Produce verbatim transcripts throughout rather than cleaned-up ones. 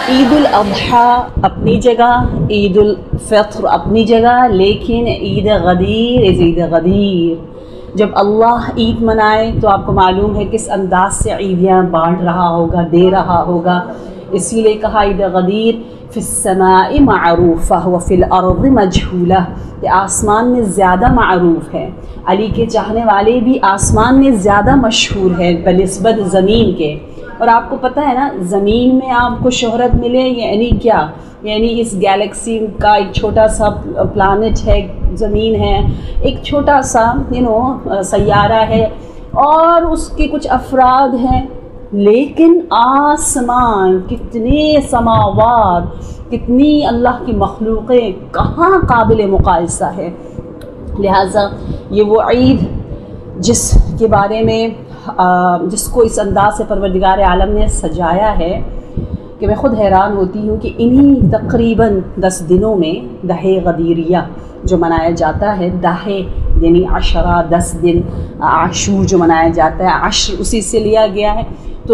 عید الاضحیٰ اپنی جگہ، عید الفطر اپنی جگہ، لیکن عید غدیر از عید غدیر۔ جب اللہ عید منائے تو آپ کو معلوم ہے کس انداز سے عیدیاں بانٹ رہا ہوگا، دے رہا ہوگا، اسی لیے کہا عید غدیر فی السماء معروفہ وفی الارض مجہولہ، یہ آسمان میں زیادہ معروف ہے، علی کے چاہنے والے بھی آسمان میں زیادہ مشہور ہے بنسبت زمین کے۔ اور آپ کو پتہ ہے نا زمین میں آپ کو شہرت ملے یعنی کیا، یعنی اس گیلیکسی کا ایک چھوٹا سا پلانٹ ہے، زمین ہے، ایک چھوٹا سا یو نو سیارہ ہے اور اس کے کچھ افراد ہیں، لیکن آسمان کتنے سماوات، کتنی اللہ کی مخلوقیں کہاں قابل مقایسہ ہے۔ لہٰذا یہ وہ عید جس کے بارے میں جس کو اس انداز سے پروردگار عالم نے سجایا ہے کہ میں خود حیران ہوتی ہوں کہ انہی تقریباً دس دنوں میں دہ غدیریہ جو منایا جاتا ہے، دہ یعنی عشرہ دس دن، عاشور جو منایا جاتا ہے، عشر اسی سے لیا گیا ہے، تو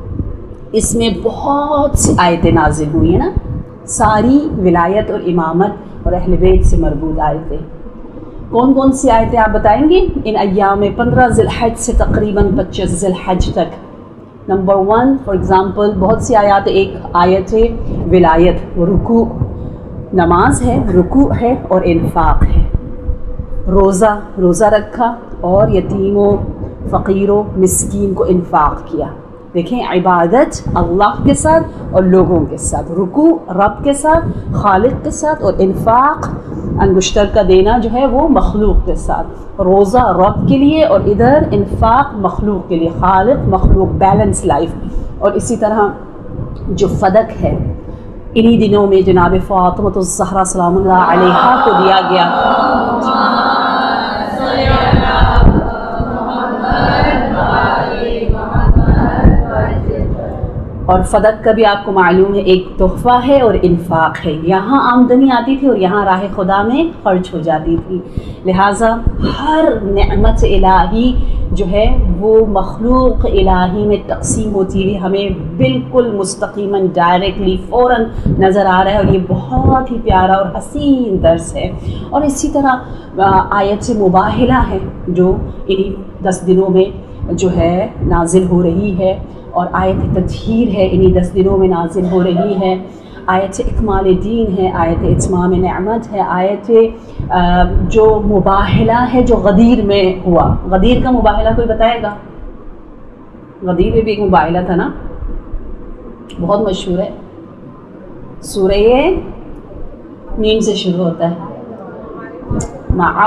اس میں بہت سی آیتیں نازل ہوئی ہیں نا، ساری ولایت اور امامت اور اہل بیت سے مربوط آیتیں۔ کون کون سی آیتیں آپ بتائیں گے؟ ان ایام میں پندرہ ذی الحج سے تقریباً پچیس ذی الحج تک۔ نمبر ون فار ایگزامپل بہت سی آیات، ایک آیت ہے ولایت، رکوع، نماز ہے، رکوع ہے اور انفاق ہے، روزہ روزہ رکھا اور یتیموں فقیروں مسکین کو انفاق کیا۔ دیکھیں عبادت اللہ کے ساتھ اور لوگوں کے ساتھ، رکوع رب کے ساتھ، خالق کے ساتھ، اور انفاق انگشتر کا دینا جو ہے وہ مخلوق کے ساتھ، روزہ رب کے لیے اور ادھر انفاق مخلوق کے لیے، خالق مخلوق، بیلنس لائف۔ اور اسی طرح جو فدق ہے انہی دنوں میں جناب فاطمۃ الزہرا سلام اللہ علیہا کو دیا گیا۔ اور فدق کا بھی آپ کو معلوم ہے ایک تحفہ ہے اور انفاق ہے، یہاں آمدنی آتی تھی اور یہاں راہ خدا میں خرچ ہو جاتی تھی، لہٰذا ہر نعمت الہی جو ہے وہ مخلوق الہی میں تقسیم ہوتی ہوئی ہمیں بالکل مستقیماً ڈائریکٹلی فوراً نظر آ رہا ہے، اور یہ بہت ہی پیارا اور حسین درس ہے۔ اور اسی طرح آیت مباہلہ ہے جو انہی دس دنوں میں جو ہے نازل ہو رہی ہے، اور آیت تطہیر ہے انہی دس دنوں میں نازل ہو رہی ہے، آیت اکمال دین ہے، آیت اتمام نعمت ہے، آیت جو مباہلہ ہے جو غدیر میں ہوا۔ غدیر کا مباہلہ کوئی بتائے گا؟ غدیر میں بھی ایک مباہلہ تھا نا، بہت مشہور ہے، سورہ میم سے شروع ہوتا ہے، معا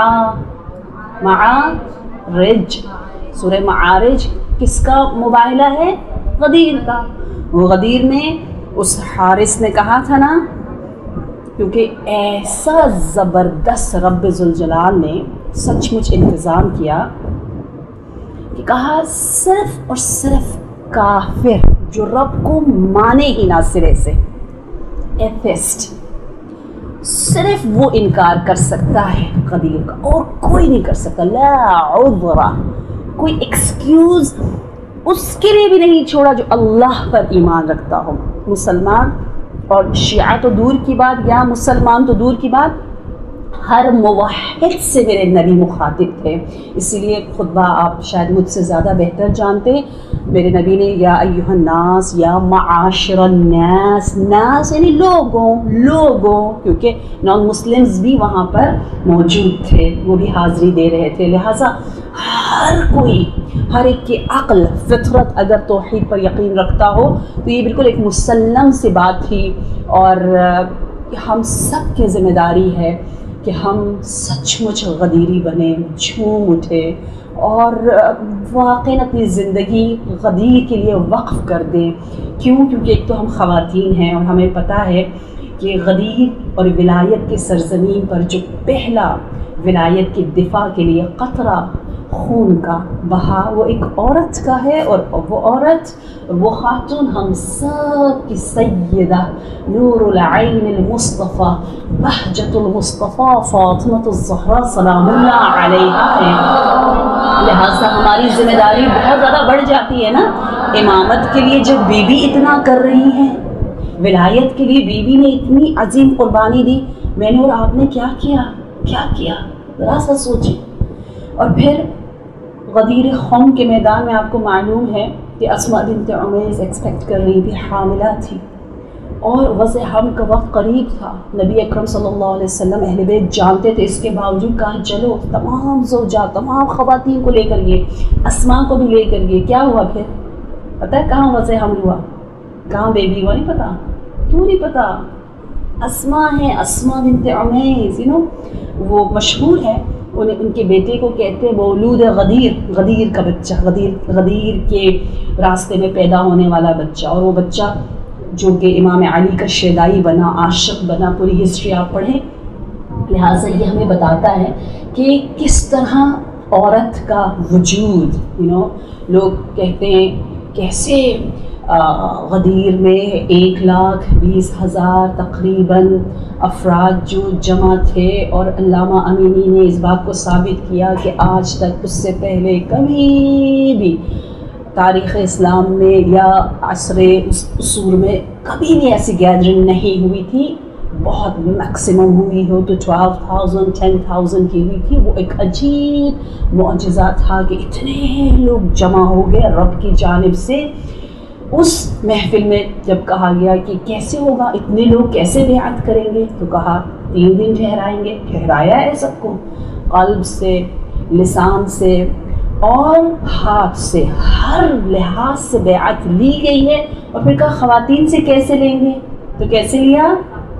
معارج، سورہ معارج کس کا مباہلہ ہے؟ غدیر کا۔ وہ غدیر میں اس حارث نے کہا تھا نا، کیونکہ ایسا زبردست رب ذوالجلال نے سچ مچ انتظام کیا کہ کہا صرف اور صرف کافر جو رب کو مانے ہی نہ سرے سے، ایتھسٹ، صرف وہ انکار کر سکتا ہے غدیر کا، اور کوئی نہیں کر سکتا، لا عذر، کوئی ایکسکیوز اس کے لیے بھی نہیں چھوڑا جو اللہ پر ایمان رکھتا ہو۔ مسلمان اور شیعہ تو دور کی بات، یا مسلمان تو دور کی بات، ہر موحد سے میرے نبی مخاطب تھے، اسی لیے خطبہ آپ شاید مجھ سے زیادہ بہتر جانتے ہیں۔ میرے نبی نے یا ایھا الناس، یا معاشر الناس، ناس یعنی لوگوں لوگوں کیونکہ نان مسلمز بھی وہاں پر موجود تھے، وہ بھی حاضری دے رہے تھے، لہٰذا ہر کوئی، ہر ایک کی عقل فطرت اگر توحید پر یقین رکھتا ہو تو یہ بالکل ایک مسلم سی بات تھی، اور ہم سب کی ذمہ داری ہے کہ ہم سچ مچ غدیری بنیں، جھوم اٹھے اور واقعاً اپنی زندگی غدیر کے لیے وقف کر دیں۔ کیوں؟ کیونکہ ایک تو ہم خواتین ہیں اور ہمیں پتہ ہے کہ غدیر اور ولایت کی سرزمین پر جو پہلا ولایت کے دفاع کے لیے قطرہ خون کا بہا وہ ایک عورت کا ہے، اور وہ عورت، وہ خاتون ہم سب کی سیدہ نور العین المصطفیٰ بہجت المصطفیٰ فاطمۃ الزہرا سلام اللہ علیہا ہے، لہٰذا ہماری ذمہ داری بہت زیادہ بڑھ جاتی ہے نا۔ امامت کے لیے جب بی بی اتنا کر رہی ہیں ولایت کے لیے بیوی نے اتنی عظیم قربانی دی، میں نے اور آپ نے کیا کیا کیا کیا ذرا سا سوچیں۔ اور پھر غدیر خم کے میدان میں آپ کو معلوم ہے کہ اسماء بنت عمیس ایکسپیکٹ کر رہی تھی، حاملہ تھی، اور وضع حمل کا وقت قریب تھا۔ نبی اکرم صلی اللہ علیہ وسلم اہل بیت جانتے تھے، اس کے باوجود کہا چلو تمام زوجات، تمام خواتین کو لے کر گئے، اسماء کو بھی لے کر گئے۔ کیا ہوا پھر پتہ ہے کہاں وضع حمل ہوا، کہاں بیبی ہوا؟ نہیں پتا؟ کیوں نہیں پتا؟ اسماء ہیں، اسماء بنت عمیس، یو نو وہ مشہور ہے، انہیں ان کے بیٹے کو کہتے ہیں مولود غدیر، غدیر کا بچہ، غدیر غدیر کے راستے میں پیدا ہونے والا بچہ، اور وہ بچہ جو کہ امام علی کا شیدائی بنا، عاشق بنا، پوری ہسٹری آپ پڑھیں۔ لہٰذا یہ ہمیں بتاتا ہے کہ کس طرح عورت کا وجود، یو نو لوگ کہتے ہیں کیسے غدیر میں ایک لاکھ بیس ہزار تقریباً افراد جو جمع تھے، اور علامہ امینی نے اس بات کو ثابت کیا کہ آج تک اس سے پہلے کبھی بھی تاریخ اسلام میں یا عصر عصور میں کبھی بھی ایسی گیدرنگ نہیں ہوئی تھی، بہت میکسیمم ہوئی ہو تو ٹویلو تھاؤزینڈ ٹین تھاؤزینڈ کی ہوئی تھی۔ وہ ایک عجیب معجزہ تھا کہ اتنے لوگ جمع ہو گئے رب کی جانب سے۔ اس محفل میں جب کہا گیا کہ کیسے ہوگا، اتنے لوگ کیسے بیعت کریں گے، تو کہا تین دن ٹھہرائیں گے۔ ٹھہرایا ہے سب کو، قلب سے، لسان سے اور ہاتھ سے، ہر لحاظ سے بیعت لی گئی ہے۔ اور پھر کہا خواتین سے کیسے لیں گے، تو کیسے لیا؟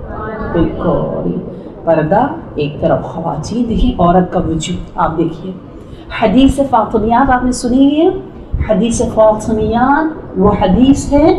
بالکل پردہ ایک طرف، خواتین دیکھیں عورت کا وجود آپ دیکھیے۔ حدیث فاطمیات آپ نے سنی ہوئی ہے؟ حدیث فاطمیات وہ حدیث ہے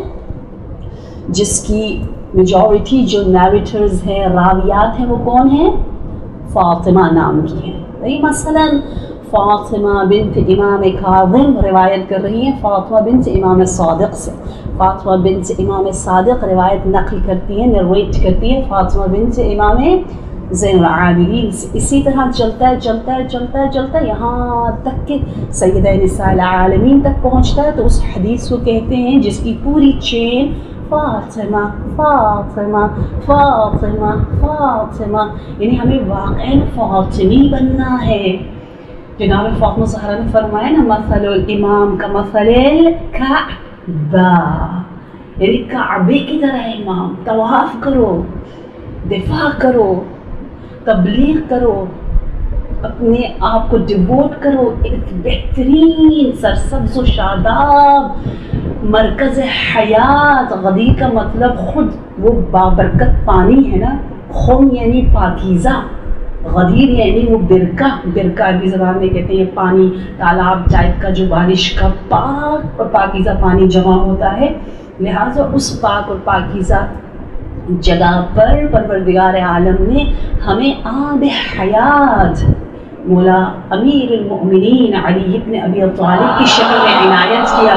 جس کی میجورٹی جو نیریٹرز ہیں، راویات ہیں، وہ کون ہیں؟ فاطمہ نام کی ہیں۔ مثلاً فاطمہ بنت امام کاظم روایت کر رہی ہیں فاطمہ بنت امام صادق سے، فاطمہ بنت امام صادق روایت نقل کرتی ہیں، نرویٹ کرتی ہیں فاطمہ بنت امام زین العابدین سے۔ اسی طرح چلتا ہے چلتا ہے چلتا ہے چلتا ہے یہاں تک کہ سیدہ نساء العالمین تک پہنچتا ہے۔ تو اس حدیث کو کہتے ہیں جس کی پوری چین فاطمہ فاطمہ فاطمہ فاطمہ، یعنی ہمیں واقعاً فاطمی بننا ہے۔ جناب فاطمہ زہرا نے فرمایا نا مثل الامام کا مثل الکعبہ، یعنی کعبے کی طرح امام، طواف کرو، دفاع کرو، تبلیغ کرو، اپنے آپ کو ڈیووٹ کرو، ایک بہترین سرسبز و شاداب مرکز حیات۔ غدیر کا مطلب خود وہ بابرکت پانی ہے نا، خم یعنی پاکیزہ، غدیر یعنی وہ برکہ، برکہ عربی زبان میں کہتے ہیں پانی، تالاب ٹائپ کا جو بارش کا پاک اور پاکیزہ پانی جمع ہوتا ہے۔ لہٰذا اس پاک اور پاکیزہ جگہ پر پروردگار عالم نے ہمیں آب حیات مولا امیر المؤمنین علی ابن ابی طالب کی شکل میں عنایت کیا۔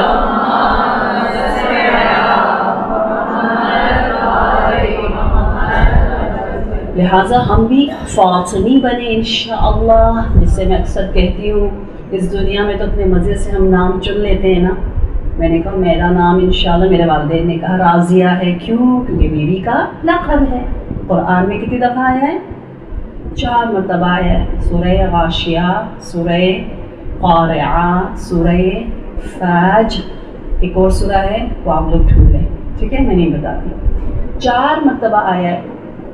لہٰذا ہم بھی فاطمی بنے انشاءاللہ، جس سے میں اکثر کہتی ہوں اس دنیا میں تو اپنے مزے سے ہم نام چن لیتے ہیں نا۔ میں نے کہا میرا نام انشاءاللہ، میرے والدین نے کہا راضیہ ہے، کیوں؟ کیونکہ بیوی کا لقب ہے۔ قرآن میں کتنی دفعہ آیا ہے؟ چار مرتبہ آیا ہے، سورہ غاشیہ، سورہ قارعہ، سورہ فجر، ایک اور سورہ ہے وہ آپ لوگ ڈھونڈ لیں، ٹھیک ہے، میں نہیں بتاتی۔ چار مرتبہ آیا ہے،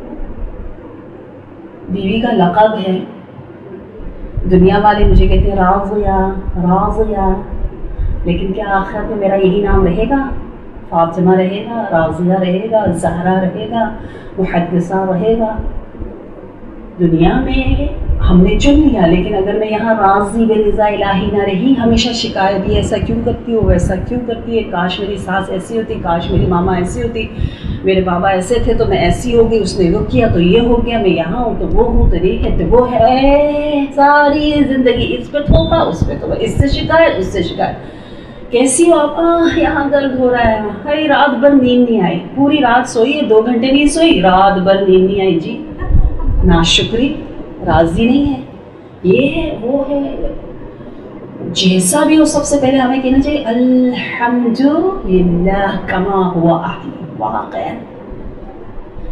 بیوی کا لقب ہے۔ دنیا والے مجھے کہتے ہیں راضیہ راضیہ، لیکن کیا آخرت میں میرا یہی نام رہے گا؟ فاطمہ رہے گا، راضیہ رہے گا، زہرا رہے گا، محدثہ رہے گا؟ دنیا میں ہم نے چن لیا، لیکن اگر میں یہاں راضی برضا الہی نہ رہی، ہمیشہ شکایت یہ ایسا کیوں کرتی ہو، ویسا کیوں کرتی ہے، کاش میری ساس ایسی ہوتی، کاش میری ماما ایسی ہوتی، میرے بابا ایسے تھے تو میں ایسی ہو گئی، اس نے وہ کیا تو یہ ہو گیا، میں یہاں ہوں تو وہ ہوں، تو یہ ہے تو وہ ہے، ساری زندگی اس پہ تھوپا، اس پہ تھوپا، اس سے شکایت، اس سے شکایت۔ کیسی ہو آپ؟ آہ یہاں درد ہو رہا ہے، بھائی رات بھر نیند نہیں آئی، پوری رات سوئی ہے، دو گھنٹے نہیں سوئی، رات بھر نیند نہیں آئی، جی ناشکری، راضی نہیں ہے، یہ ہے وہ ہے، جیسا بھی ہو سب سے پہلے ہمیں کہنا چاہیے الحمدللہ کما ہوا اہل، واقعا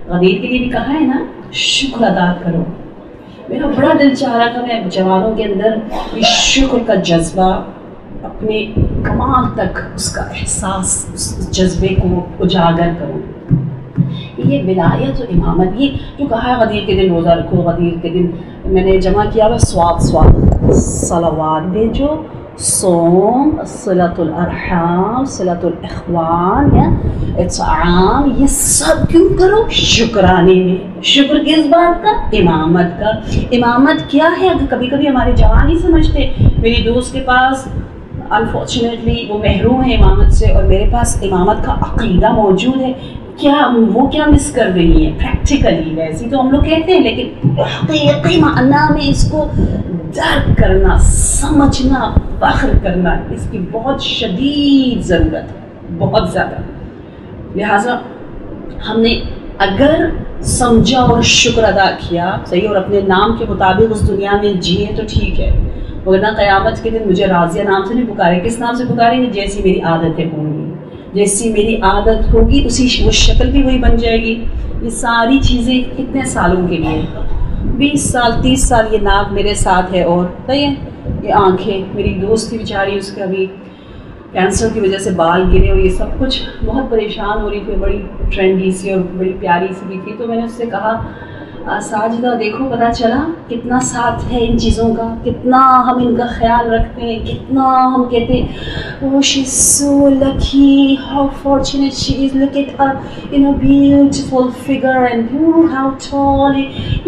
غدیر کے لیے بھی کہا ہے نا شکر ادا کرو. میرا بڑا دل چاہ رہا تھا میں جوانوں کے اندر یہ شکر کا جذبہ اپنے کمال تک اس کا احساس اس جذبے کو اجاگر کروں. یہ ولایت و امامت یہ جو کہا ہے غدیر کے دن روزہ رکھو, غدیر کے دن میں نے جمع کیا ہے سواد سواد صلوات بھیجو, صوم, صلۃ الارحام, صلۃ الاخوان یا اطعام, یہ سب کیوں کرو شکرانے میں. شکر کس بات کا؟ امامت کا. امامت کیا ہے؟ اگر کبھی کبھی ہمارے جوان نہیں سمجھتے. میری دوست کے پاس انفارچونیٹلی وہ محروم ہے امامت سے اور میرے پاس امامت کا عقیدہ موجود ہے. کیا وہ کیا مس کر رہی ہیں پریکٹیکلی؟ ویسے تو ہم لوگ کہتے ہیں لیکن حقیقی معنی میں اس کو درک کرنا, سمجھنا, فخر کرنا, اس کی بہت شدید ضرورت ہے, بہت زیادہ. لہٰذا ہم نے اگر سمجھا اور شکر ادا کیا صحیح اور اپنے نام کے مطابق اس دنیا میں جیے تو ٹھیک ہے, ورنہ قیامت کے دن مجھے راضیہ نام سے نہیں پکارے. کس نام سے پکاریں گے؟ جیسی میری عادتیں ہوں گی, جیسی میری عادت ہوگی اسی وہ شکل بھی وہی بن جائے گی. یہ ساری چیزیں کتنے سالوں کے لیے؟ بیس سال تیس سال یہ ناک میرے ساتھ ہے اور صحیح ہے یہ آنکھیں. میری دوست کی بیچاری اس کا بھی کینسر کی وجہ سے بال گرے اور یہ سب کچھ بہت پریشان ہو رہی تھی, بڑی ٹرینڈی سی اور بڑی پیاری سی بھی تھی. تو میں نے اس سے کہا ساجدہ دیکھو پتہ چلا کتنا ساتھ ہے ان چیزوں کا, کتنا ہم ان کا خیال رکھتے ہیں, کتنا ہم کہتے ہیں oh she's so lucky, how fortunate she is, look at her you know beautiful figure and oh how tall.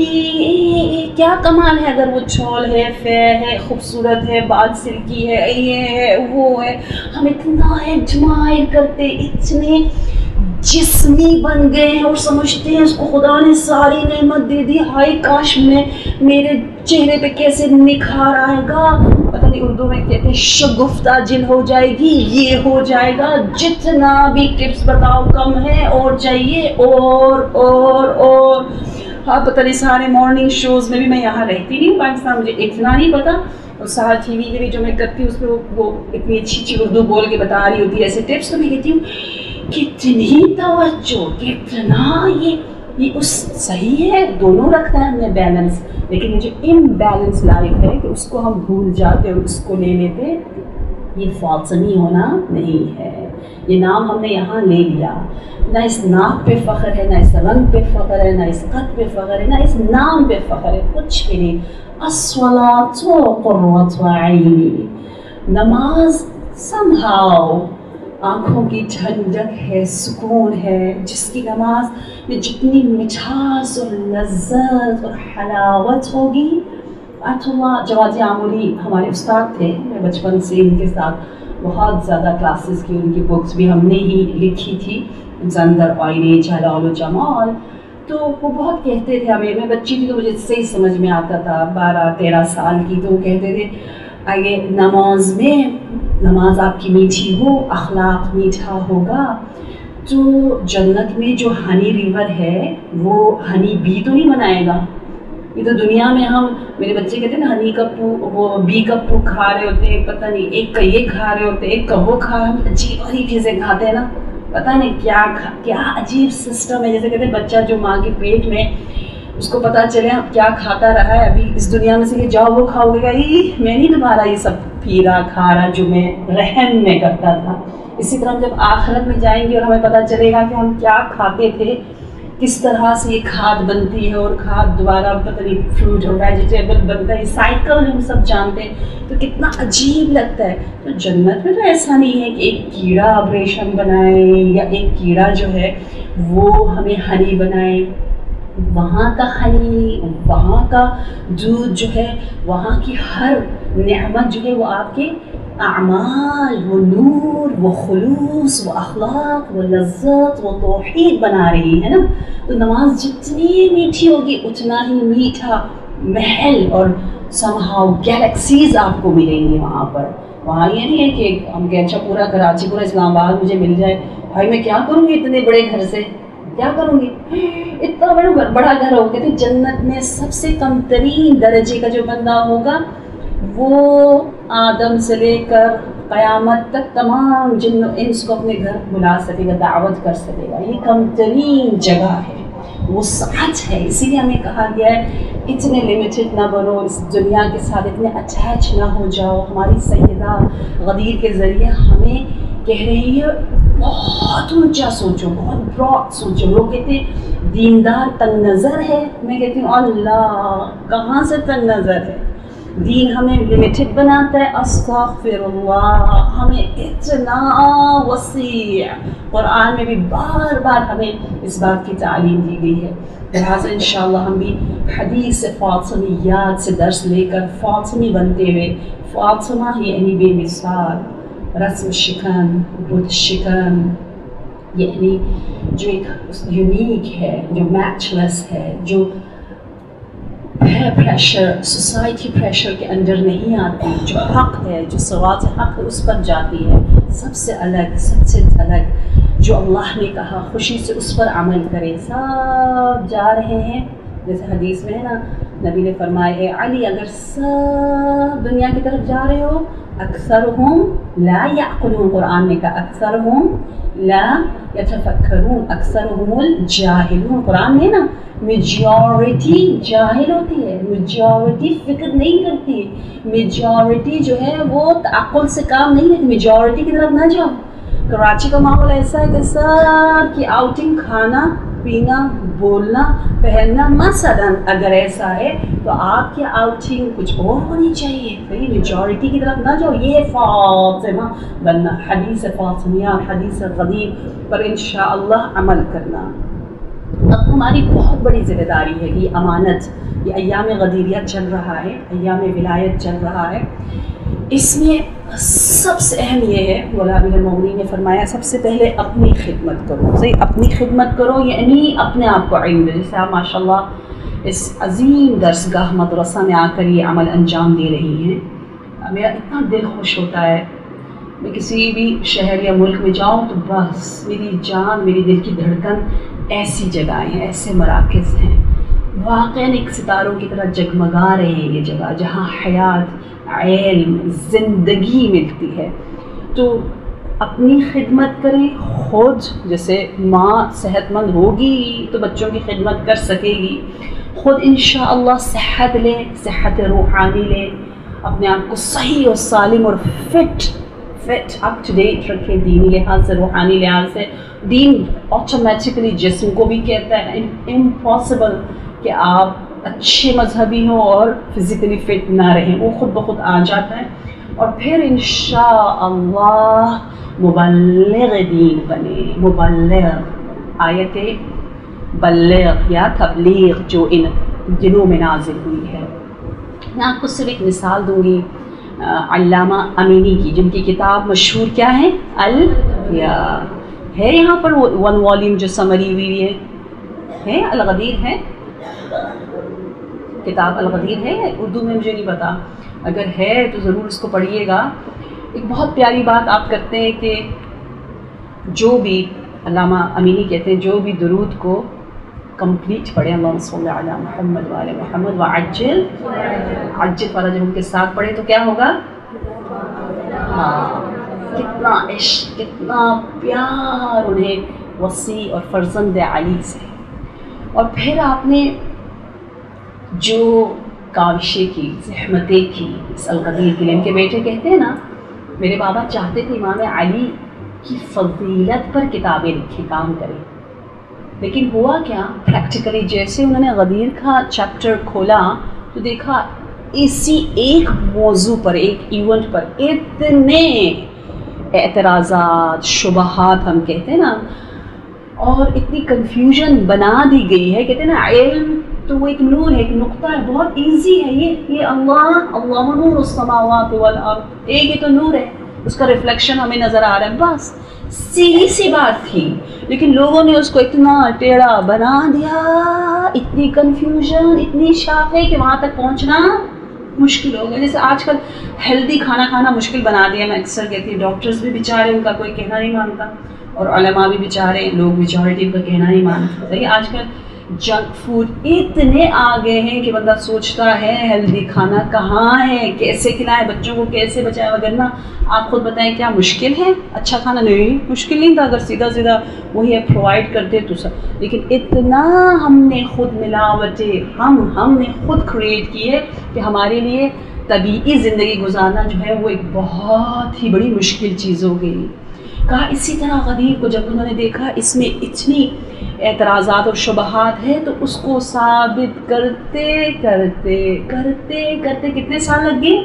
یہ کیا کمال ہے اگر وہ tall ہے, fair ہے, خوبصورت ہے, بال سلکی ہے, یہ ہے وہ ہے. ہم اتنا ایڈمائر کرتے, اتنے جسمی بن گئے ہیں اور سمجھتے ہیں اس کو خدا نے ساری نعمت دے دی. ہائی کاش میں میرے چہرے پہ کیسے نکھار آئے گا, پتہ نہیں اردو میں کہتے ہیں شگفتہ جل ہو جائے گی, یہ ہو جائے گا. جتنا بھی ٹپس بتاؤ کم ہے, اور چاہیے اور اور اور. ہاں پتہ نہیں سارے مارننگ شوز میں بھی, میں یہاں رہتی نہیں ہوں پاکستان, مجھے اتنا نہیں پتہ. اور سارا ٹی وی کے بھی جو میں کرتی ہوں اس میں وہ اتنی اچھی اچھی اردو بول کے بتا رہی ہوتی ہے ایسے ٹپس. تو میں کہتی ہوں کتنی توجہ, کتنا یہ یہ اس صحیح ہے دونوں رکھنا ہے ہم نے بیلنس, لیکن یہ جو امبیلنس لائف ہے کہ اس کو ہم بھول جاتے اور اس کو لے لیتے, یہ فالسنی ہونا نہیں ہے. یہ نام ہم نے یہاں لے لیا, نہ اس ناک پہ فخر ہے, نہ اس رنگ پہ فخر ہے, نہ اس قد پہ فخر ہے, نہ اس نام پہ فخر ہے, کچھ بھی نہیں. الصلاۃ قرۃ عینی, نماز somehow آنکھوں کی ٹھنڈک ہے, سکون ہے. جس کی نماز میں جتنی مٹھاس اور لذت اور حلاوت ہوگی. آیت اللہ جواد عامری ہمارے استاد تھے, میں بچپن سے ان کے ساتھ بہت زیادہ کلاسز کی, ان کی بکس بھی ہم نے ہی لکھی تھی, زندر آئین جلال و جمال. تو وہ بہت کہتے تھے ہمیں, میں بچی تھی تو مجھے صحیح سمجھ میں آتا تھا, بارہ تیرہ سال کی, تو وہ کہتے تھے آگے نماز میں, نماز آپ کی میٹھی ہو, اخلاق میٹھا ہوگا تو جنت میں جو ہنی ریور ہے وہ ہنی بی تو نہیں بنائے گا. یہ تو دنیا میں ہم, میرے بچے کہتے ہیں نا ہنی کا پو, وہ بی کا پو کھا رہے ہوتے ہیں, پتہ نہیں ایک کا یہ کھا رہے ہوتے ہیں, ایک کا وہ کھا, ہم عجیب عجیب چیزیں کھاتے ہیں نا, پتہ نہیں کیا کھا, کیا عجیب سسٹم ہے. جیسے کہتے ہیں بچہ جو ماں کے پیٹ میں, اس کو پتہ چلے کیا کھاتا رہا ہے ابھی اس دنیا میں سے, کہ جاؤ وہ کھاؤ گے, یہ میں نہیں تمہارا یہ سب پی رہا کھا رہا جو میں رحم میں کرتا تھا. اسی طرح ہم جب آخرت میں جائیں گے اور ہمیں پتہ چلے گا کہ ہم کیا کھاتے تھے, کس طرح سے یہ کھاد بنتی ہے اور کھاد دوبارہ پتہ نہیں فروٹ اور ویجیٹیبل بنتا ہے, یہ سائیکل ہم سب جانتے ہیں, تو کتنا عجیب لگتا ہے. تو جنت میں تو ایسا نہیں ہے کہ ایک کیڑا اب ریشم بنائے یا ایک کیڑا جو ہے وہ ہمیں ہنی بنائے. وہاں کا ہنی, وہاں کا دودھ جو ہے, وہاں کی ہر نعمت جو ہے وہ آپ کے اعمال, وہ نور, وہ خلوص, وہ اخلاق, وہ لذت, وہ توحید بنا رہی ہے نا. تو نماز جتنی میٹھی ہوگی اتنا ہی میٹھا محل اور somehow گیلیکسیز آپ کو ملیں گے وہاں پر. وہاں یہ نہیں ہے کہ ہم کہ اچھا پورا کراچی, پورا اسلام آباد مجھے مل جائے, بھائی میں کیا کروں گی اتنے بڑے گھر سے, کیا کروں گی, اتنا بڑا بڑا گھر ہو. کہتے جنت میں سب سے کم ترین درجے کا جو بندہ ہوگا وہ آدم سے لے کر قیامت تک تمام جن و انس کو اپنے گھر بلا سکے گا, دعوت کر سکے گا. یہ کم ترین جگہ ہے. वसअत है, इसीलिए हमें कहा गया है इतने लिमिटेड ना बनो, इस दुनिया के साथ इतने अटैच ना हो जाओ। हमारी सैयदा गदीर के ज़रिए हमें कह रही है बहुत ऊंचा सोचो, बहुत ब्रॉड सोचो। लोग कहते हैं दीनदार तंग नज़र है, मैं कहती हूँ अल्लाह कहाँ से तंग नज़र है, दीन हमें लिमिटेड बनाता है। अस्तग़फिरुल्लाह, हमें इतना वसी, कुरान में भी बार बार हमें इस बात की तालीम दी गई है। लिहाजा इंशाअल्लाह हम भी हदीस फ़ातिमियात से दर्स लेकर फ़ातिमी बनते हुए, फ़ातिमा यानी बेमिसाल, रस्म शिकन, बुत शिकन, यानी जो एक यूनिक है, जो मैचलेस है, जो है प्रेशर, सोसाइटी प्रेशर के अंदर नहीं आती, जो हक है, जो सवात हक है उस पर जाती है, सबसे अलग, सबसे अलग, जो अल्लाह ने कहा खुशी से उस पर अमल करें। सब जा रहे हैं, जैसे हदीस में है ना, नबी ने फरमाया है अली अगर सब दुनिया की तरफ जा रहे हो, अक्सरुहुम ला यअकुलून, कुरान में कहा अक्सरुहुम ला यतफक्करून, अक्सरुहुमुल जाहिलून, कुरान में ना मेजॉरिटी जाहिल होती है, मेजॉरिटी फिक्र नहीं करती, मेजॉरिटी जो है वो अक्ल से काम नहीं लेती। मेजॉरिटी की तरफ ना जाओ। कराची का माहौल ऐसा है कि सब की आउटिंग, खाना पीना, बोलना, पहनना, मसलन अगर ऐसा है तो आपकी आउटिंग कुछ और होनी चाहिए। तो ये मेजॉरिटी की तरफ ना जाओ, ये फातिमा बनना, हदीस फातिमिया, हदीस गदीर पर इंशाअल्लाह अमल करना। अब हमारी बहुत बड़ी ज़िम्मेदारी है कि अमानत, ये अय्याम गदीरिया चल रहा है, अय्याम विलायत चल रहा है, इसमें सबसे अहम ये है, मौला अमीरुल मोमिनीन ने फरमाया सबसे पहले अपनी खिदमत करो। सही, अपनी खिदमत करो यानी अपने आप को इल्म दो। जैसे आप माशाल्लाह इस अजीम दरसगाह मदरसा में आकर ये अमल अंजाम दे रही हैं, मेरा इतना दिल खुश होता है। मैं किसी भी शहर या मुल्क में जाऊँ तो बस मेरी जान, मेरी दिल की धड़कन ऐसी जगहें हैं, ऐसे मराकज़ हैं, वाक़ई एक सितारों की तरह जगमगा रहे हैं ये जगह, जहाँ हयात, इल्म, ज़िंदगी मिलती है। तो अपनी खिदमत करें खुद, जैसे माँ सेहतमंद होगी तो बच्चों की खिदमत कर सकेगी, खुद इंशाअल्लाह सेहत लें, सेहत रूहानी लें, अपने आप को सही और सालिम और fit fit up to date रखें, दीनी लिहाज से, रूहानी लिहाज से। दीन ऑटोमेटिकली जिस्म को भी कहता है इम्पॉसिबल कि आप अच्छे मजहबी हों और फिज़िकली फ़िट ना रहें, वो खुद ब खुद आ जाता है। और फिर इंशाअल्लाह मुबल्लिग़ दीन बने, मुबल्लिग़, आयत बल्लिग़ या तबलीग़ जो इन दिनों में नाज़िल हुई है। मैं आपको सिर्फ एक मिसाल दूँगी अल्लामा अमीनी की, जिनकी किताब मशहूर क्या है, अल-या है यहाँ पर वो वन वॉल्यूम जो समरी हुई है, है अल-गदीर है, किताब अल-गदीर है उर्दू में, मुझे नहीं पता, अगर है तो ज़रूर उसको पढ़िएगा। एक बहुत प्यारी बात आप करते हैं कि जो भी अल्लामा अमीनी कहते हैं, जो भी दुरूद को कंप्लीट पढ़े, अल्लाहुम्मा सल्ली अला मुहम्मद व आले मुहम्मद व अज्जिल, अज्जिल वाला जब उनके साथ पढ़े तो क्या होगा, हाँ, कितना इश्क, कितना प्यार उन्हें वसी और फर्जंद अली से। और फिर आपने जो काविशें की, ज़हमतें की इस अल-गदीर के लिए, इनके बेटे कहते हैं ना, मेरे बाबा चाहते थे इमाम अली की फजीलत पर किताबें लिखें, काम करें, लेकिन हुआ क्या, प्रैक्टिकली जैसे उन्होंने गदीर का चैप्टर खोला तो देखा इसी एक मौजू पर, एक इवेंट पर इतने एतराज़ात, शुबहात हम कहते हैं ना, और इतनी कन्फ्यूजन बना दी गई है। कहते हैं ना इल्म तो वो एक नूर है, एक नुक्ता है, बहुत इजी है ये ये अल्लाह अल्लाह नूरुस समावाति वल अर्द, एक ही तो नूर है, उसका रिफ्लेक्शन हमें नज़र आ रहा है, बस सीधी सी बात थी। लेकिन लोगों ने उसको इतना टेढ़ा बना दिया, इतनी कन्फ्यूजन, इतनी शाखे कि वहाँ तक पहुँचना मुश्किल हो गया। जैसे आजकल हेल्दी खाना खाना मुश्किल बना दिया, मैं अक्सर कहती हूँ, डॉक्टर्स भी बेचारे, उनका कोई कहना नहीं मानता, और उलमा भी बेचारे, लोग मेजॉरिटी उनका कहना नहीं मानते। सही, आजकल جنک فوڈ اتنے آ گئے ہیں کہ بندہ سوچتا ہے ہیلدی کھانا کہاں ہے، کیسے کھلائیں بچوں کو، کیسے بچائیں، وغیرہ. آپ خود بتائیں کیا مشکل ہے اچھا کھانا؟ نہیں مشکل نہیں تھا، اگر سیدھا سیدھا وہی آپ پرووائڈ کرتے تو سب. لیکن اتنا ہم نے خود ملاوٹیں ہم ہم نے خود کریٹ کی ہے کہ ہمارے لیے طبیعی زندگی گزارنا جو ہے وہ ایک بہت ہی بڑی مشکل چیز ہو گئی. کہا اسی طرح غدیر کو جب انہوں نے دیکھا اس میں اتنی اعتراضات اور شبہات ہیں تو اس کو ثابت کرتے کرتے کرتے کرتے کتنے سال لگ گئے؟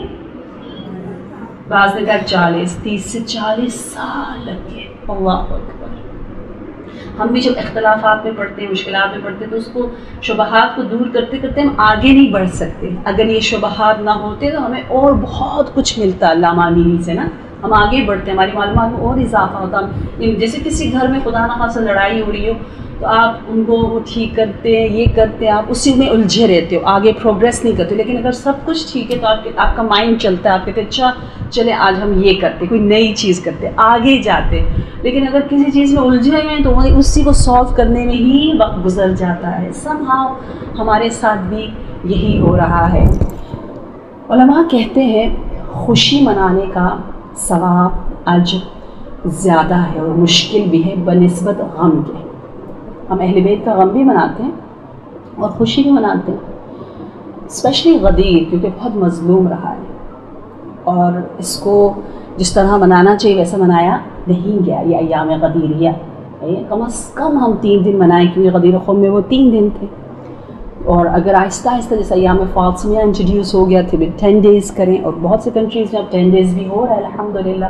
بعض نے کہا چالیس، تیس سے چالیس سال لگ گئے. اللہ اکبر. ہم بھی جب اختلافات میں پڑھتے ہیں، مشکلات میں پڑھتے ہیں تو اس کو شبہات کو دور کرتے کرتے ہم آگے نہیں بڑھ سکتے. اگر یہ شبہات نہ ہوتے تو ہمیں اور بہت کچھ ملتا علامہ امینی سے نا، ہم آگے بڑھتے ہیں، ہماری معلومات میں اور اضافہ ہوتا. جیسے کسی گھر میں خدا نخواستہ لڑائی ہو رہی ہو تو آپ ان کو وہ ٹھیک کرتے ہیں، یہ کرتے ہیں، آپ اسی میں الجھے رہتے ہو، آگے پروگریس نہیں کرتے. لیکن اگر سب کچھ ٹھیک ہے تو آپ آپ کا مائنڈ چلتا ہے، آپ کہتے ہیں اچھا چلے آج ہم یہ کرتے، کوئی نئی چیز کرتے، آگے جاتے. لیکن اگر کسی چیز میں الجھے ہوئے ہیں تو وہی اسی کو سالو کرنے میں ہی وقت گزر جاتا ہے. سم ہاؤ ہمارے ساتھ بھی یہی ہو رہا ہے. علماء کہتے ہیں خوشی منانے کا ثواب اجر زیادہ ہے اور مشکل بھی ہے بنسبت غم کے. ہم اہل بیت کا غم بھی مناتے ہیں اور خوشی بھی مناتے ہیں. اسپیشلی غدیر کیونکہ بہت مظلوم رہا ہے اور اس کو جس طرح منانا چاہیے ویسا منایا نہیں گیا. یہ ایام غدیریہ کم از کم ہم تین دن منائیں کیونکہ غدیر خم میں وہ تین دن تھے. اور اگر آہستہ آہستہ جیسے ایام فاطمیہ انٹروڈیوس ہو گیا تھے بھی ٹین ڈیز کریں، اور بہت سے کنٹریز میں اب ٹین ڈیز بھی ہو رہا ہے الحمدللہ.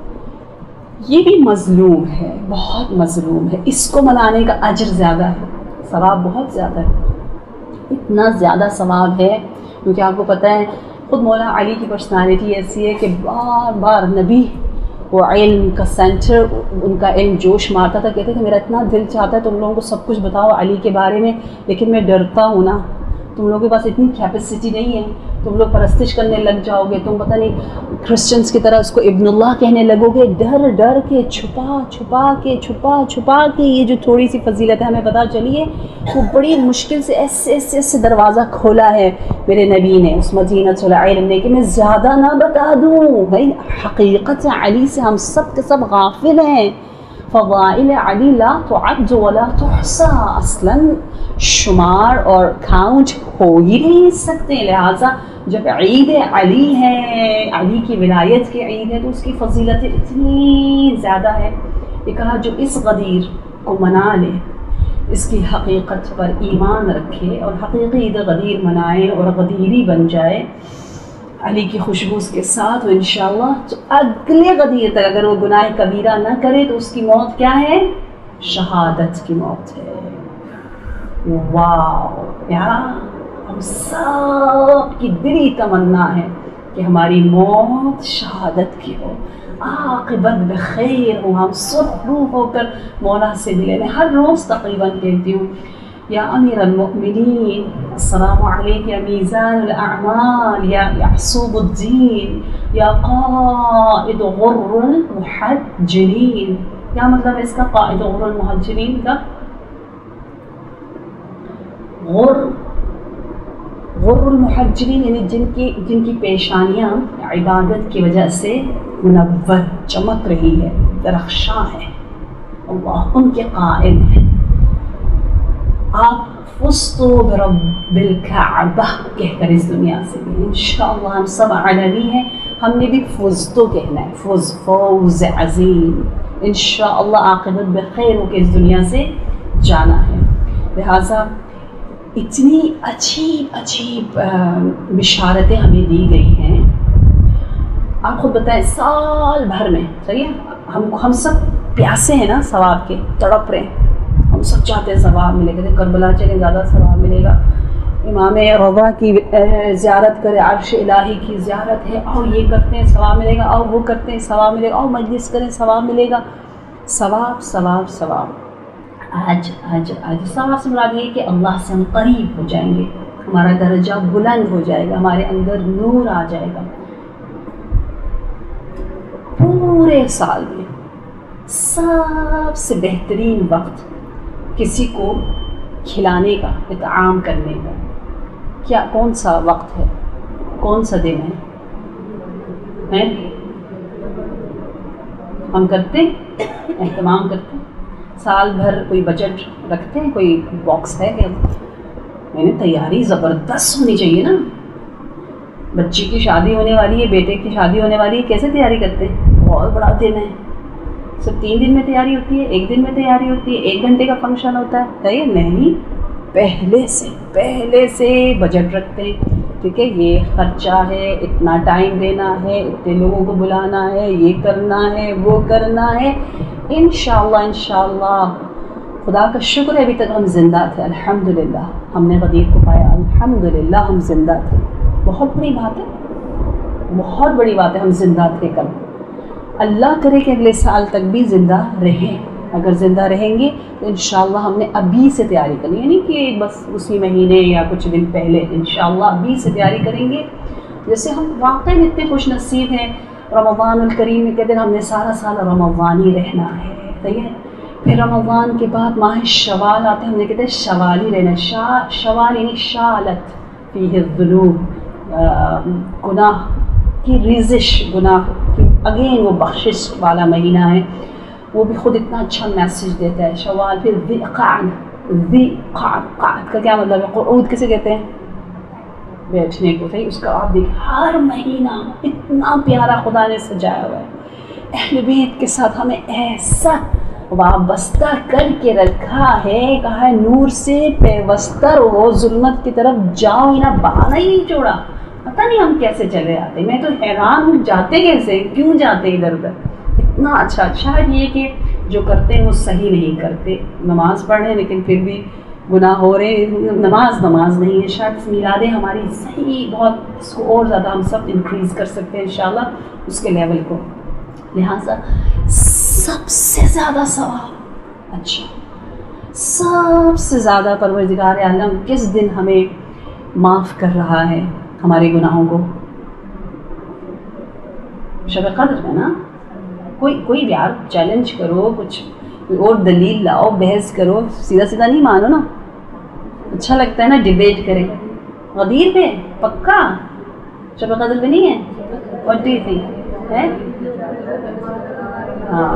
یہ بھی مظلوم ہے، بہت مظلوم ہے. اس کو منانے کا اجر زیادہ ہے، ثواب بہت زیادہ ہے. اتنا زیادہ ثواب ہے کیونکہ آپ کو پتہ ہے خود مولا علی کی پرسنالٹی ایسی ہے کہ بار بار نبی وہ علم کا سینٹر، ان کا علم جوش مارتا تھا. کہتے تھے میرا اتنا دل چاہتا ہے تم لوگوں کو سب کچھ بتاؤ علی کے بارے میں، لیکن میں ڈرتا ہوں نا، تم لوگوں کے پاس اتنی کیپیسٹی نہیں ہے، تم لوگ پرستش کرنے لگ جاؤ گے، تم پتہ نہیں کرسچنس کی طرح اس کو ابن اللہ کہنے لگو گے. ڈر ڈر کے چھپا چھپا کے چھپا چھپا کے یہ جو تھوڑی سی فضیلت ہے ہمیں پتہ چلی ہے وہ بڑی مشکل سے ایسے ایسے ایسے دروازہ کھولا ہے میرے نبی نے اس مدینۃ العلم نے کہ میں زیادہ نہ بتا دوں. بھائی حقیقت علی سے ہم سب کے سب غافل ہیں. فضائل علی لا تعد ولا تحصى، اصلاً شمار اور کاؤنٹ ہو ہی نہیں سکتے. لہٰذا جب عید علی ہے، علی کی ولایت کی عید ہے، تو اس کی فضیلت اتنی زیادہ ہے. یہ کہا جو اس غدیر کو منا لے، اس کی حقیقت پر ایمان رکھے اور حقیقی عید غدیر منائے اور غدیری بن جائے علی کی خوشبو کے ساتھ، و انشاءاللہ تو اگلے غدیر تک اگر وہ گناہ کبیرہ نہ کرے تو اس کی موت کیا ہے؟ شہادت کی موت ہے. واو یار، ہم سب کی دلی تمنا ہے کہ ہماری موت شہادت کی ہو، عاقبت بخیر ہو، ہم سرخرو ہو کر مولا سے ملے. میں ہر روز تقریباً کہتی ہوں یا امیر المؤمنین السلام علیک یا میزان الاعمال یا یحصوب الدین یا قائد غر المحجلین. کیا مطلب ہے اس کا قائد غر المحجلین کا؟ غر غر المحجلین یعنی جن کی جن کی پیشانیاں عبادت کی وجہ سے منور چمک رہی ہے، درخشاں ہے، اللہ ان کے قائد ہیں. آپ فزتو برب الکعبہ کہہ کر اس دنیا سے بھی انشاءاللہ ہم سب علوی ہیں، ہم نے بھی فزتو کہنا ہے، فوز فوز عظیم، انشاءاللہ عاقبت بخیر ہو کے اس دنیا سے جانا ہے. لہٰذا اتنی عجیب عجیب بشارتیں ہمیں دی گئی ہیں. آپ خود بتائیں سال بھر میں، صحیح ہے، ہم ہم سب پیاسے ہیں نا ثواب کے، تڑپ رہے ہیں، ہم سب چاہتے ہیں ثواب ملے گا. کربلا چلے زیادہ ثواب ملے گا، امام رضا کی زیارت کرے، عرش الہی کی زیارت ہے، اور یہ کرتے ہیں ثواب ملے گا، اور وہ کرتے ہیں ثواب ملے گا، اور مجلس کریں ثواب ملے گا. ثواب ثواب ثواب. آج آج آج ثواب سے مراد یہ کہ اللہ سے ہم قریب ہو جائیں گے، ہمارا درجہ بلند ہو جائے گا، ہمارے اندر نور آ جائے گا. پورے سال میں سب سے بہترین وقت کسی کو کھلانے کا، اطعام کرنے کا، کیا کون سا وقت ہے، کون سا دن ہے؟ ہیں ہم کرتے ہیں، اہتمام کرتے ہیں؟ سال بھر کوئی بجٹ رکھتے ہیں، کوئی باکس ہے کہ میں نے تیاری زبردست ہونی چاہیے نا، بچی کی شادی ہونے والی ہے، بیٹے کی شادی ہونے والی ہے، کیسے تیاری کرتے ہیں؟ بہت بڑا دن ہے، صرف تین دن میں تیاری ہوتی ہے، ایک دن میں تیاری ہوتی ہے، ایک گھنٹے کا فنکشن ہوتا ہے، صحیح ہے؟ نہیں، پہلے سے پہلے سے بجٹ رکھتے ہیں، ٹھیک ہے، یہ خرچہ ہے، اتنا ٹائم دینا ہے، اتنے لوگوں کو بلانا ہے، یہ کرنا ہے، وہ کرنا ہے، انشاءاللہ انشاءاللہ۔ خدا کا شکر ہے ابھی تک ہم زندہ تھے، الحمدللہ، ہم نے غدیر کو پایا، الحمدللہ ہم زندہ تھے، بہت بڑی بات ہے، بہت بڑی بات ہے، ہم زندہ تھے کل، اللہ کرے کہ اگلے سال تک بھی زندہ رہیں، اگر زندہ رہیں گے تو انشاءاللہ ہم نے ابھی سے تیاری کرنی ہے، یعنی کہ بس اسی مہینے یا کچھ دن پہلے، انشاءاللہ ابھی سے تیاری کریں گے، جیسے ہم واقعی اتنے خوش نصیب ہیں، رمضان الکریم میں کہتے ہیں ہم نے سارا سال رمضانی رہنا ہے، صحیح ہے، پھر رمضان کے بعد ماہ شوال آتے ہیں، ہم نے کہتے ہیں شوالی رہنا، شا شوال یعنی شالت فیہ الذنوب، گناہ کی ریزش، گناہ کی اگین وہ بخشش والا مہینہ ہے، وہ بھی خود اتنا اچھا میسیج دیتا ہے، شوال۔ پھر ذی قعد، ذی قعد، قعد کا کیا مطلب ہے؟ قعود کسے کہتے ہیں؟ بیٹھنے کو، صحیح، اس کا آپ دیکھ ہر مہینہ اتنا پیارا خدا نے سجایا ہوا ہے، اہل بیت کے ساتھ ہمیں ایسا وابستہ کر کے رکھا ہے، کہا ہے نور سے پیوستہ رہو، ظلمت کی طرف جاؤ ہی نہ، بہانا ہی نہیں چھوڑا، پتہ نہیں ہم کیسے چلے آتے، میں تو حیران ہوں جاتے کیسے، کیوں جاتے ادھر ادھر، اتنا اچھا، شاید یہ کہ جو کرتے ہیں وہ صحیح نہیں کرتے، نماز پڑھ رہے ہیں لیکن پھر بھی گناہ ہو رہے ہیں، نماز نماز نہیں ہے، شاید میلادیں ہماری صحیح بہت، اس کو اور زیادہ ہم سب انکریز کر سکتے ہیں انشاءاللہ اس کے لیول کو، لہٰذا سب سے زیادہ ثواب، اچھا سب سے زیادہ پروردگار عالم کس دن ہمیں معاف کر رہا ہے ہمارے گناہوں کو؟ شب قدر میں نا، کوئی کوئی بھی یار چیلنج کرو، کچھ اور دلیل لاؤ، بحث کرو، سیدھا سیدھا نہیں مانو نا، اچھا لگتا ہے نا ڈیبیٹ کریں، غدیر پہ پکا شب قدر پہ نہیں ہے، اور ڈی تھی ہے، ہاں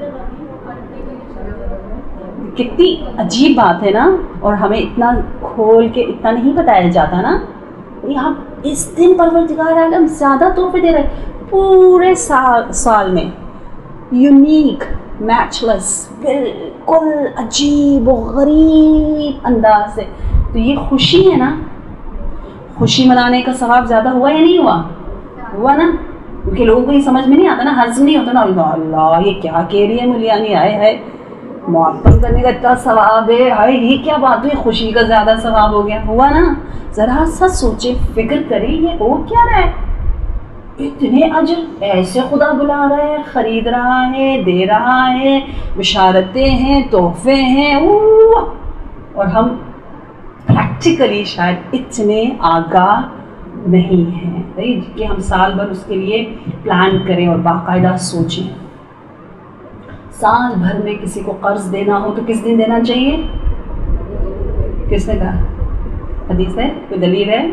کتنی عجیب بات ہے نا، اور ہمیں اتنا کھول کے اتنا نہیں بتایا جاتا نا، یہاں اس دن پروردگار عالم زیادہ تحفے دے رہے پورے سال سال میں، یونیک، میچ لیس، بالکل عجیب و غریب انداز سے، تو یہ خوشی ہے نا، خوشی منانے کا ثواب زیادہ ہوا یا نہیں ہوا؟ ہوا نا، کیونکہ لوگوں کو یہ سمجھ میں نہیں آتا نا، ہضم نہیں ہوتا نا، اللہ یہ کیا کہہ رہی ہے ملیانی، آئے ہے معطل کرنے کا اتنا ثواب ہے، ہائے یہ کیا بات ہوئی، خوشی کا زیادہ ثواب ہو گیا، ہوا نا؟ ذرا سا سوچے، فکر کریں یہ ہو کیا رہا ہے، اتنے اجر ایسے خدا بلا رہا ہے، خرید رہا ہے، دے رہا ہے، بشارتیں ہیں، تحفے ہیں، اور ہم پریکٹیکلی شاید اتنے آگاہ نہیں ہیں کہ ہم سال بھر اس کے لیے پلان کریں اور باقاعدہ سوچیں۔ سال بھر میں کسی کو قرض دینا ہو تو کس دن دینا چاہیے؟ کس نے کہا؟ حدیث ہے؟ کوئی دلیل ہے؟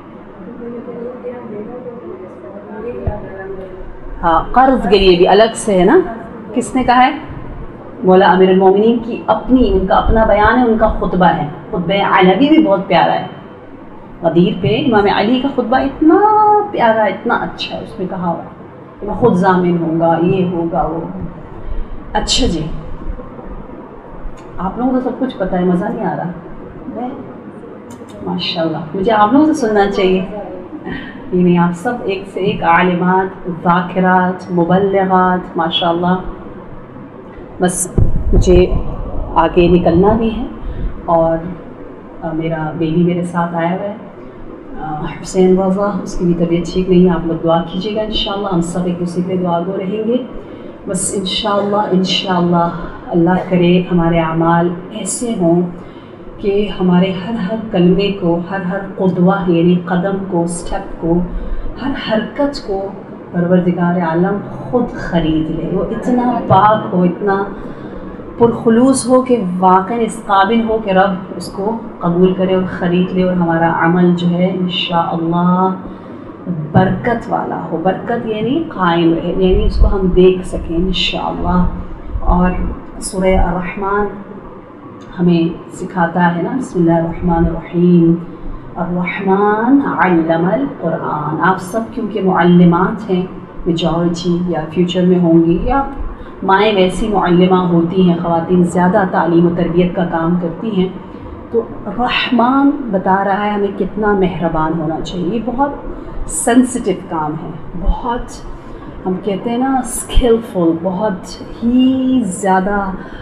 ہاں قرض کے لیے بھی الگ سے ہے نا، کس نے کہا ہے؟ مولا امیر المومنین کی اپنی، ان کا اپنا بیان ہے، ان کا خطبہ ہے، خطبہ علوی بھی بہت پیارا ہے، غدیر پہ امام علی کا خطبہ اتنا پیارا، اتنا اچھا ہے، اس میں کہا ہوا کہ میں خود ضامن ہوں گا، یہ ہوگا وہ۔ اچھا جی، آپ لوگوں کو سب کچھ پتہ ہے، مزہ نہیں آ رہا؟ ماشاء اللہ، مجھے آپ لوگوں سے سننا چاہیے، یعنی آپ سب ایک سے ایک عالمات، ذاکرات، مبلغات، ماشاء اللہ۔ بس مجھے آگے نکلنا بھی ہے، اور میرا بیبی میرے ساتھ آیا ہوا ہے، حسین رضا، اس کی بھی طبیعت ٹھیک نہیں ہے، آپ لوگ دعا کیجیے گا انشاءاللہ، ہم سب ایک دوسرے پہ دعا گو رہیں گے، بس انشاءاللہ انشاءاللہ اللہ کرے ہمارے اعمال ایسے ہوں کہ ہمارے ہر ہر کلمے کو، ہر ہر قدوہ یعنی قدم کو، سٹیپ کو، ہر حرکت کو پروردگار عالم خود خرید لے، وہ اتنا پاک ہو، اتنا پرخلوص ہو کہ واقعی اس قابل ہو کہ رب اس کو قبول کرے اور خرید لے، اور ہمارا عمل جو ہے انشاءاللہ برکت والا ہو. برکت یعنی قائم رہے، یعنی اس کو ہم دیکھ سکیں انشاءاللہ. اور سورہ الرحمن ہمیں سکھاتا ہے نا، بسم اللہ الرحمن الرحیم، الرحمن علم القرآن. آپ سب کیونکہ معلمات ہیں میجورٹی، یا فیوچر میں ہوں گی، یا مائیں ویسی معلمہ ہوتی ہیں، خواتین زیادہ تعلیم و تربیت کا کام کرتی ہیں، تو رحمان بتا رہا ہے ہمیں کتنا مہربان ہونا چاہیے. یہ بہت سینسٹیو کام ہے، بہت ہم کہتے ہیں نا اسکلفل، بہت ہی زیادہ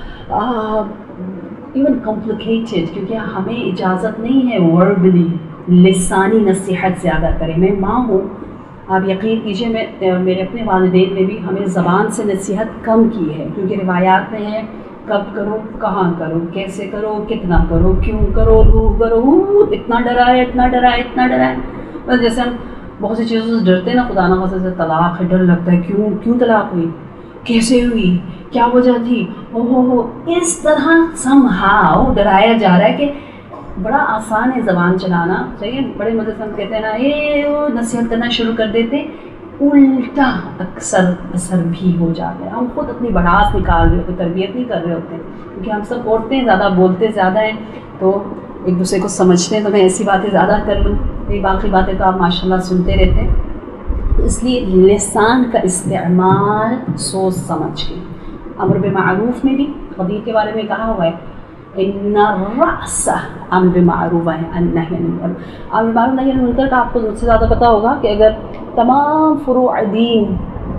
ایون کمپلیکیٹڈ، کیونکہ ہمیں اجازت نہیں ہے وربلی لسانی نصیحت زیادہ کریں. میں ماں ہوں، آپ یقین کیجئے، میں میرے اپنے والدین نے بھی ہمیں زبان سے نصیحت کم کی ہے، کیونکہ روایات میں ہے کب کرو، کہاں کرو، کیسے کرو، کتنا کرو، کیوں کرو، رو کرو، اتنا ڈرائے اتنا ڈرائے اتنا ڈرائے. بس جیسے ہم بہت سی چیزوں سے ڈرتے ہیں نا، خدا نہ خاصا سے طلاق ہے، ڈر لگتا ہے کیوں کیوں طلاق ہوئی، کیسے ہوئی، کیا وجہ تھی، او ہو ہو اس طرح سم ہاؤ ڈرایا جا رہا ہے کہ بڑا آسان ہے زبان چلانا. صحیح ہے، بڑے مزے سے ہم کہتے ہیں نا یہ نصیحت کرنا شروع کر دیتے، الٹا اکثر اثر بھی ہو جاتا ہے. ہم خود اپنی بڑاس نکال رہے ہوتے، تربیت نہیں کر رہے ہوتے، کیونکہ ہم سب عورتیں زیادہ بولتے زیادہ ہیں، تو ایک دوسرے کو سمجھتے ہیں. تو میں ایسی باتیں زیادہ کر لوں، یہ باقی باتیں تو آپ ماشاء اللہ سنتے رہتے ہیں. تو اس لیے لسان کا استعمال سوچ سمجھ کے. امر بالمعروف میں بھی خدیر کے بارے میں کہا ہوا ہے ان الرأس امر بالمعروف ہے، النہی عن المنکر. امر بالمعروف نہی عن المنکر کا آپ کو مجھ سے زیادہ پتہ ہوگا کہ اگر تمام فروع دین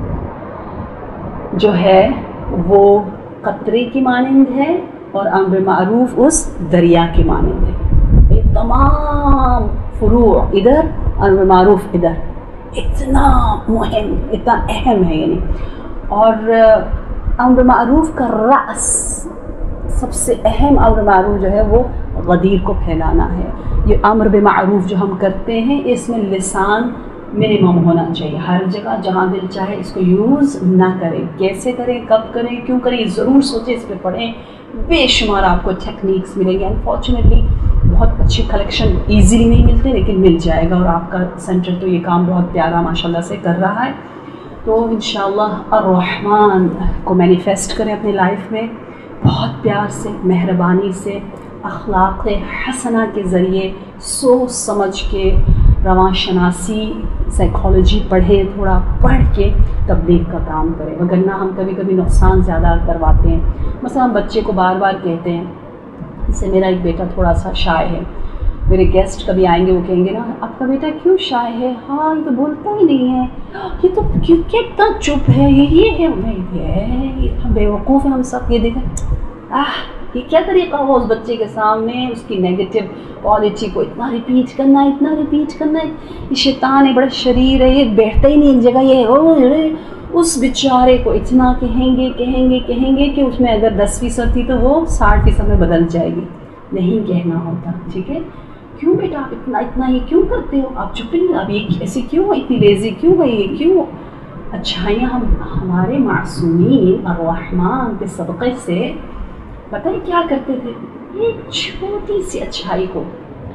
جو ہے وہ قطرے کی مانند ہے اور امر بالمعروف اس دریا کی مانند ہے. یہ تمام فروع ادھر، امر بالمعروف ادھر، اتنا مہم، اتنا اہم ہے. یعنی اور امر معروف کا رأس، سب سے اہم امر معروف جو ہے وہ غدیر کو پھیلانا ہے. یہ امر بمعروف جو ہم کرتے ہیں اس میں لسان منیمم ہونا چاہیے. ہر جگہ جہاں دل چاہے اس کو یوز نہ کریں. کیسے کریں، کب کریں، کیوں کریں، ضرور سوچیں، اس پہ پڑھیں. بے شمار آپ کو ٹیکنیکس ملیں گے. انفارچونیٹلی بہت اچھی کلیکشن ایزیلی نہیں ملتے، لیکن مل جائے گا. اور آپ کا سینٹر تو یہ کام بہت پیارا ماشاءاللہ سے کر رہا ہے. تو انشاءاللہ الرحمن کو مینیفیسٹ کریں اپنی لائف میں، بہت پیار سے، مہربانی سے، اخلاق حسنہ کے ذریعے، سوچ سمجھ کے، رواں شناسی، سائیکالوجی پڑھیں، تھوڑا پڑھ کے تبلیغ کا کام کریں. وگرنہ ہم کبھی کبھی نقصان زیادہ کرواتے ہیں. مثلا ہم بچے کو بار بار کہتے ہیں، جیسے میرا ایک بیٹا تھوڑا سا شائع ہے، میرے گیسٹ کبھی آئیں گے وہ کہیں گے نا آپ کا بیٹا کیوں شائع ہے، ہاں یہ تو بولتا ہی نہیں ہے، یہ تو کیوں اتنا چپ ہے، یہ یہ ہے یہ بے وقوف ہے. ہم سب یہ دیکھیں آہ یہ کیا طریقہ ہو اس بچے کے سامنے اس کی نیگیٹو کوالٹی کو اتنا ریپیٹ کرنا ہے، اتنا ریپیٹ کرنا ہے. یہ شیطان ہے، بڑا شریر ہے، یہ بیٹھتا ہی نہیں ایک جگہ. یہ اس بیچارے کو اتنا کہیں گے کہیں گے کہیں گے کہ اس میں اگر دس فیصد تھی تو وہ ساٹھ فیصد میں بدل جائے گی. نہیں کہنا ہوتا، ٹھیک ہے. کیوں بیٹا آپ اتنا اتنا یہ کیوں کرتے ہو، آپ چپ نہیں، آپ یہ ایسے کیوں، اتنی لیزی کیوں ہے، یہ کیوں. اچھائیاں ہم ہمارے معصومین الرحمن کے صدقے سے پتہ ہے کیا کرتے تھے، ایک چھوٹی سی اچھائی کو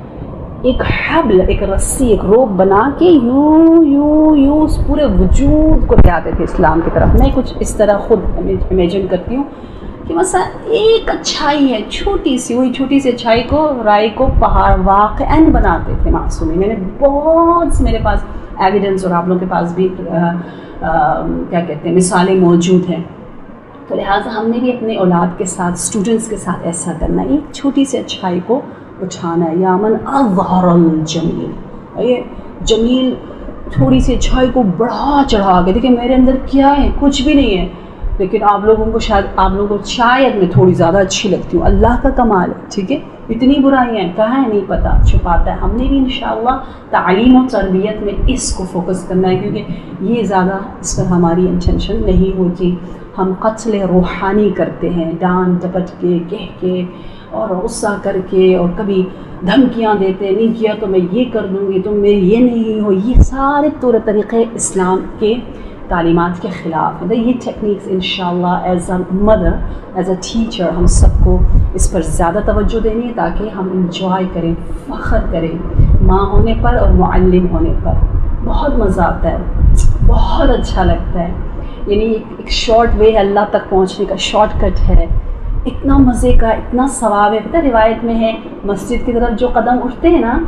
ایک حبل، ایک رسی، ایک روپ بنا کے یوں یوں یوں اس پورے وجود کو لے آتے تھے اسلام کی طرف. میں کچھ اس طرح خود امیجن کرتی ہوں کہ مثلا ایک اچھائی ہے چھوٹی سی، وہی چھوٹی سی اچھائی کو، رائے کو پہاڑ واقعاً بناتے تھے معصومین. میں نے بہت سے، میرے پاس ایویڈنس اور آپ لوگوں کے پاس بھی آ, آ, کیا کہتے ہیں مثالیں موجود ہیں. تو لہٰذا ہم نے بھی اپنے اولاد کے ساتھ، اسٹوڈنٹس کے ساتھ ایسا کرنا ہے. ایک چھوٹی سی اچھائی کو اٹھانا ہے. یا من اظہر الجمیل، یہ جمیل تھوڑی سی اچھائی کو بڑھا چڑھا کے، دیکھیں میرے اندر کیا ہے، کچھ بھی نہیں ہے، لیکن آپ لوگوں کو شاید آپ لوگوں کو شاید میں تھوڑی زیادہ اچھی لگتی ہوں. اللہ کا کمال ہے، ٹھیک ہے. اتنی برائیاں ہیں، کہاں ہے نہیں پتہ، چھپاتا ہے. ہم نے بھی انشاءاللہ تعلیم و تربیت میں اس کو فوکس کرنا ہے، کیونکہ یہ زیادہ اس پر ہماری انٹینشن نہیں ہوتی. ہم قتل روحانی کرتے ہیں، ڈانٹ ڈپٹ کے، کہہ کے اور غصہ کر کے، اور کبھی دھمکیاں دیتے، نہیں کیا تو میں یہ کر دوں گی، تم میں یہ نہیں ہو. یہ سارے طور طریقے اسلام کے تعلیمات کے خلاف ہے. یہ ٹیکنیکس انشاءاللہ as a mother as a teacher ہم سب کو اس پر زیادہ توجہ دینی ہے تاکہ ہم انجوائے کریں, فخر کریں ماں ہونے پر اور معلم ہونے پر. بہت مزہ آتا ہے, بہت اچھا لگتا ہے. یعنی ایک شارٹ وے ہے اللہ تک پہنچنے کا, شارٹ کٹ ہے, اتنا مزے کا, اتنا ثواب ہے. پتہ روایت میں ہے مسجد کی طرف جو قدم اٹھتے ہیں نا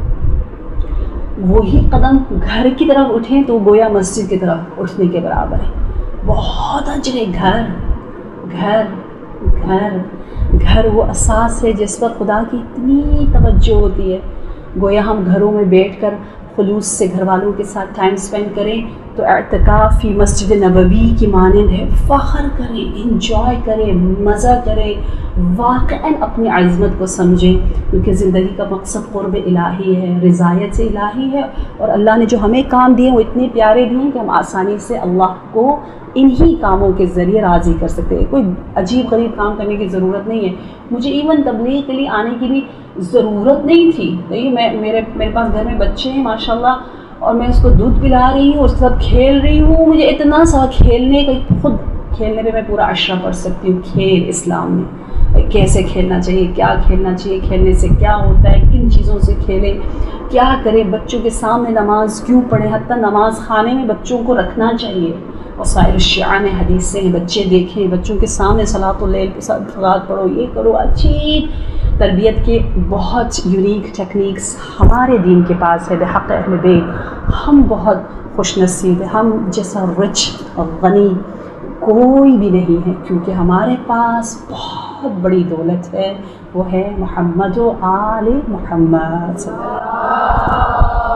وہی قدم گھر کی طرف اٹھیں تو گویا مسجد کی طرف اٹھنے کے برابر ہے. بہت اجر ہے. گھر گھر گھر گھر وہ اساس ہے جس پر خدا کی اتنی توجہ ہوتی ہے. گویا ہم گھروں میں بیٹھ کر خلوص سے گھر والوں کے ساتھ ٹائم سپینڈ کریں تو اعتکاف فی مسجد نبوی کی مانند ہے. فخر کریں, انجوائے کریں, مزہ کریں, واقعاً اپنی عظمت کو سمجھیں کیونکہ زندگی کا مقصد قرب الہی ہے, رضایت سے الہی ہے. اور اللہ نے جو ہمیں کام دیے وہ اتنے پیارے دیے ہیں کہ ہم آسانی سے اللہ کو انہی کاموں کے ذریعے راضی کر سکتے ہیں. کوئی عجیب غریب کام کرنے کی ضرورت نہیں ہے. مجھے ایون تبلیغ کے لیے آنے کی بھی ضرورت نہیں تھی. دیکھیے میں میرے میرے پاس گھر میں بچے ہیں ماشاءاللہ اور میں اس کو دودھ پلا رہی ہوں, اس کے ساتھ کھیل رہی ہوں. مجھے اتنا سا کھیلنے کا, خود کھیلنے پہ میں پورا عشرہ پڑھ سکتی ہوں. کھیل اسلام میں کیسے کھیلنا چاہیے, کیا کھیلنا چاہیے, کھیلنے سے کیا ہوتا ہے, کن چیزوں سے کھیلیں, کیا کریں, بچوں کے سامنے نماز کیوں پڑھیں, حتیٰ نماز خانے میں بچوں کو رکھنا چاہیے. اور سائر الشیعہ میں حدیثیں ہیں بچے دیکھیں, بچوں کے سامنے صلاۃ اللیل کے ساتھ صلاۃ پڑھو, یہ کرو. اچھی تربیت کے بہت یونیک ٹیکنیکس ہمارے دین کے پاس ہے. بحق اہل بیت ہم بہت خوش نصیب ہیں. ہم جیسا رچ اور غنی کوئی بھی نہیں ہے کیونکہ ہمارے پاس بہت بڑی دولت ہے, وہ ہے محمد و آل محمد صلی اللہ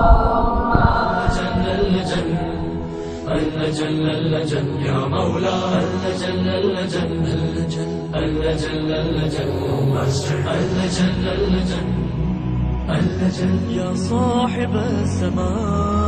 جل اللجن یا مولا اللجن اللجن اللجن اللجن اللجن اللجن اللجن یا صاحب الزمان